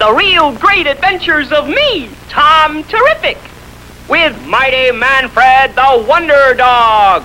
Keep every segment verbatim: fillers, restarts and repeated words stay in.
the real great adventures of me, Tom Terrific, with Mighty Manfred the Wonder Dog.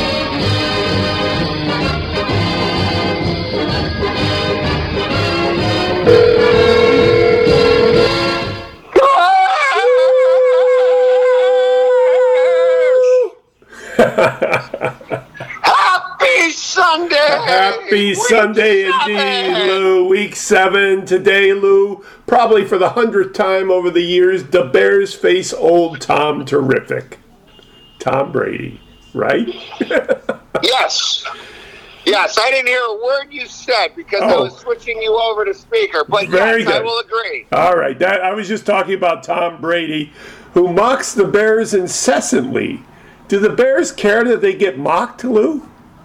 Happy Sunday! Happy Week Sunday seven. indeed, Lou. Week seven today, Lou. Probably for the hundredth time over the years, the Bears face old Tom Terrific. Tom Brady, right? Yes. Yes, I didn't hear a word you said because I Oh. was switching you over to speaker, but Very yes, I good. will agree. All right, that, I was just talking about Tom Brady, who mocks the Bears incessantly. Do the Bears care that they get mocked, Lou?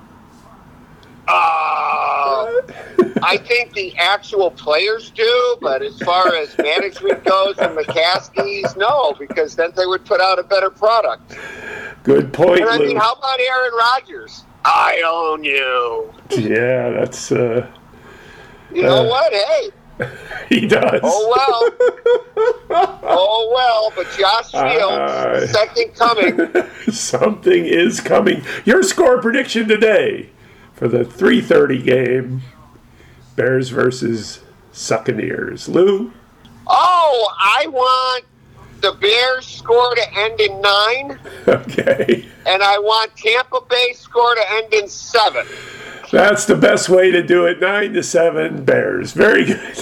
Uh, I think the actual players do, but as far as management goes and McCaskey's, no, because then they would put out a better product. Good point, And I Lou. mean, how about Aaron Rodgers? I own you. Yeah, that's, uh, You know Uh, what? Hey. he does. Oh, well. Oh, well, but Josh Fields, Uh, second coming. Something is coming. Your score prediction today for the three thirty game, Bears versus Succaneers. Lou? Oh, I want the Bears score to end in nine, Okay. and I want Tampa Bay score to end in seven. That's the best way to do it. Nine to seven, Bears. Very good.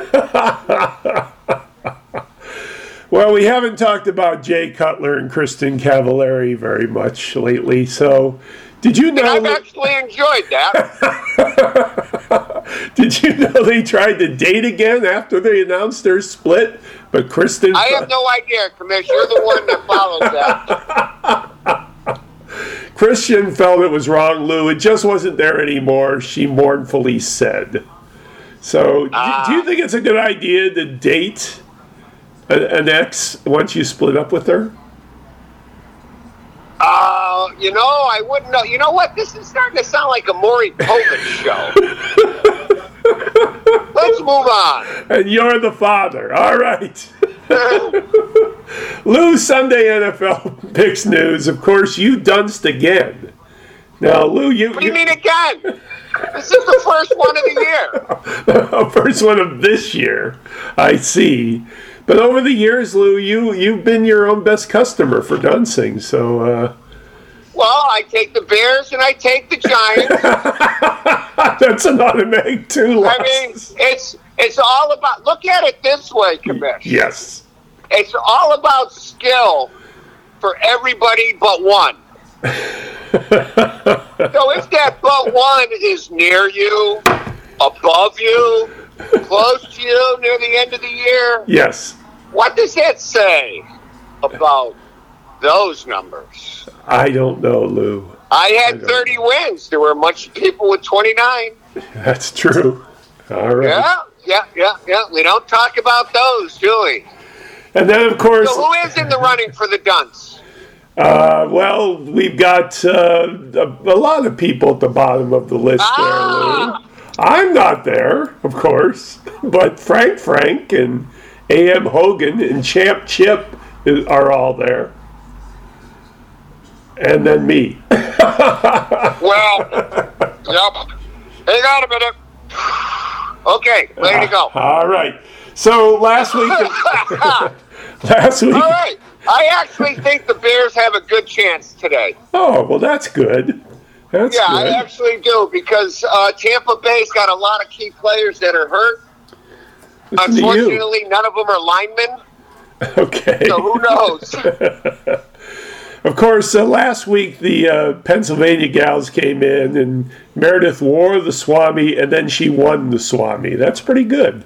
Well, we haven't talked about Jay Cutler and Kristen Cavallari very much lately, so did you know... And I've actually enjoyed that. Did you know they tried to date again after they announced their split? But Kristen... I have no idea, Commissioner. You're the one that follows that. Christian felt it was wrong, Lou. It just wasn't there anymore, she mournfully said. So, do, Ah. do you think it's a good idea to date a, an ex once you split up with her? Uh, you know, I wouldn't know. You know what? This is starting to sound like a Maury Povich show. Let's move on. And you're the father. All right. Lou, Sunday N F L picks news. Of course, you dunced again. Now, Lou, you... What do you mean again? This is the first one of the year. First one of this year. I see. But over the years, Lou, you, you've been your own best customer for duncing, so... Uh... Well, I take the Bears and I take the Giants. That's an automatic two I mean, losses. it's it's all about... Look at it this way, Commissioner. Yes. It's all about skill for everybody but one. So if that but one is near you, above you, close to you, near the end of the year, Yes. what does that say about those numbers? I don't know, Lou. I I had don't thirty wins. There were a bunch of people with twenty-nine. That's true. All right. Yeah, yeah, yeah, yeah. We don't talk about those, do we? And then, of course... So who is in the running for the dunce? Uh, well, we've got uh, a, a lot of people at the bottom of the list Ah! there, Lou. I'm not there, of course, but Frank Frank and A M Hogan and Champ Chip is, are all there. And then me. Well, yep. Hang on a minute. Okay, ready to go. All right. So last week... last week... All right. I actually think the Bears have a good chance today. Oh, well, that's good. That's Yeah, good. I actually do because uh, Tampa Bay's got a lot of key players that are hurt. Listen to you. Unfortunately, none of them are linemen, Okay. so who knows? Of course, uh, last week the uh, Pennsylvania gals came in and Meredith wore the Swami and then she won the Swami. That's pretty good.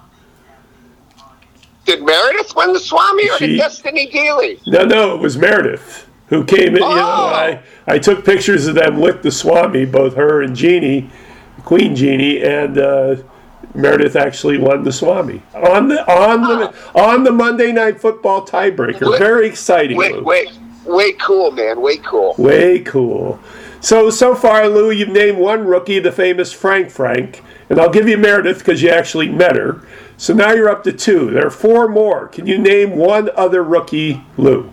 Did Meredith win the Swami or She- did Destiny Dealey? No, no, it was Meredith who came in. You know, Oh. I, I took pictures of them with the Swami, both her and Jeannie, Queen Jeannie, and uh, Meredith actually won the Swami on the on the on the Monday Night Football tiebreaker. Wait, Very exciting. Wait, Lou. wait, way cool, man, way cool. Way cool. So, so far, Lou, you've named one rookie, the famous Frank Frank, And I'll give you Meredith because you actually met her. So now you're up to two. There are four more. Can you name one other rookie, Lou?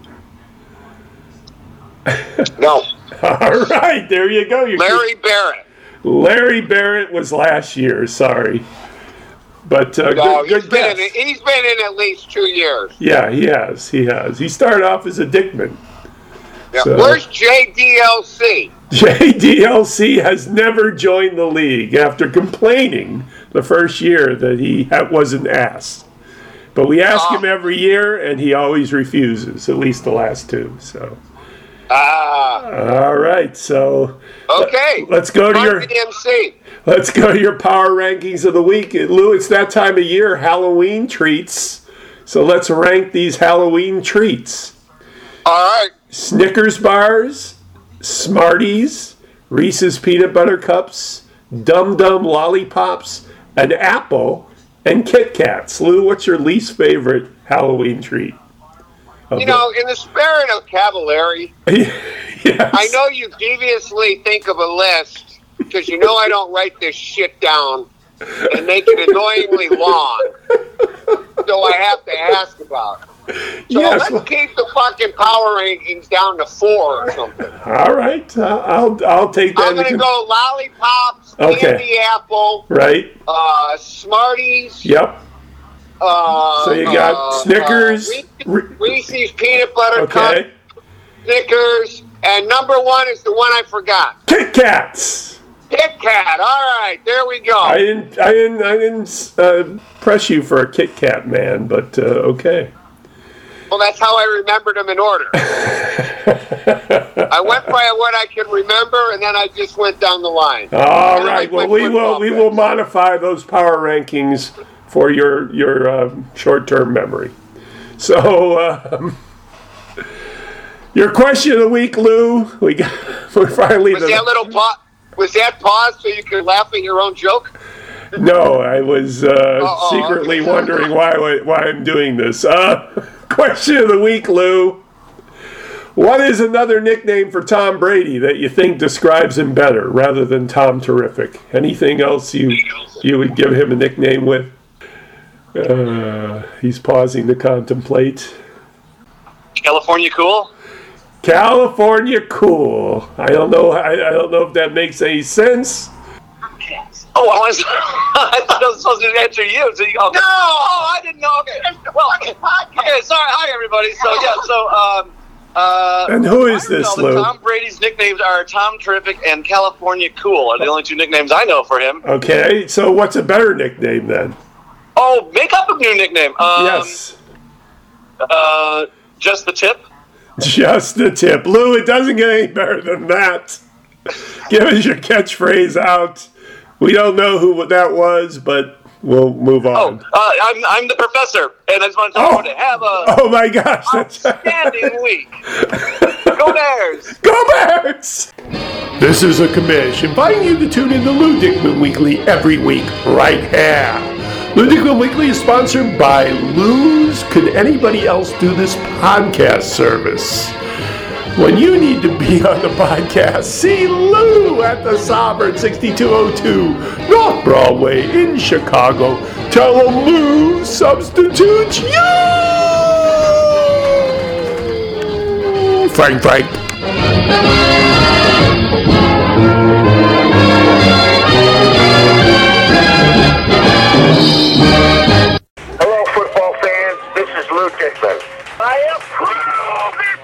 No. All right, there you go. You're Larry Barrett. Larry Barrett was last year. Sorry. But uh, no, good, good he's, been guess. in, he's been in at least two years. Yeah, he has. He has. He started off as a Dickman. Yeah. So. Where's J D L C? J D L C has never joined the league after complaining the first year that he wasn't asked. But we ask Oh. him every year, and he always refuses, at least the last two. So, Ah, all right. So, okay. let's go to your D M C. let's go to your power rankings of the week. Lou, it's that time of year, Halloween treats. So let's rank these Halloween treats. All right. Snickers bars, Smarties, Reese's Peanut Butter Cups, Dum Dum Lollipops, an apple, and Kit Kats. Lou, what's your least favorite Halloween treat? You know, in the spirit of Cavallari, Yes. I know you deviously think of a list because you know I don't write this shit down and make it annoyingly long. So I have to ask about it. So Yes. let's keep the fucking power rankings down to four or something. All right, I'll I'll, I'll take that. I'm going to into- go lollipops, Okay. candy apple, Right. uh, Smarties. Yep. Uh, So you got uh, Snickers. uh, Re- Reese's, Reese's Peanut Butter Cup, okay. Snickers, and number one is the one I forgot. Kit Kats. Kit Kat. All right, there we go. I didn't. I didn't. I didn't uh, press you for a Kit Kat man, but uh, okay. Well, that's how I remembered them in order. I went by what I could remember, and then I just went down the line. All And right. I Well, went we with will. We Muppets. will modify those power rankings for your your uh, short-term memory. So, um, your question of the week, Lou. We got. We're finally. Was the- that little pa- Was that pause so you could laugh at your own joke? No, I was uh, Uh-oh. secretly wondering why why I'm doing this. Uh, question of the week, Lou. What is another nickname for Tom Brady that you think describes him better rather than Tom Terrific? Anything else you you would give him a nickname with? Uh, he's pausing to contemplate. California Cool? California Cool. I don't know. I, I don't know if that makes any sense. Oh, I, was, I thought I was supposed to answer you. So you go, no, oh, I didn't know. Okay, well, okay, sorry. Hi, everybody. So, yeah, so, um, uh, And who is I don't this, know, Lou? Tom Brady's nicknames are Tom Terrific and California Cool are the only two nicknames I know for him. Okay, so what's a better nickname then? Oh, make up a new nickname. Um, Yes. Uh, just the tip. Just the tip. Lou, it doesn't get any better than that. Give us your catchphrase out. We don't know who that was, but we'll move Oh, on. uh, I'm I'm the professor, and I just want to tell Oh. everyone to have a Oh, my gosh. That's... outstanding week. Go Bears! Go Bears! This is a commish inviting you to tune in to Lou Dickman Weekly every week right here. Lou Dickman Weekly is sponsored by Lou's Could Anybody Else Do This podcast service. When you need to be on the podcast, see Lou at the Sovereign sixty-two oh two North Broadway in Chicago. Tell him Lou substitutes you! Frank, Frank. Hello, football fans. This is Lou Dickman. I approve this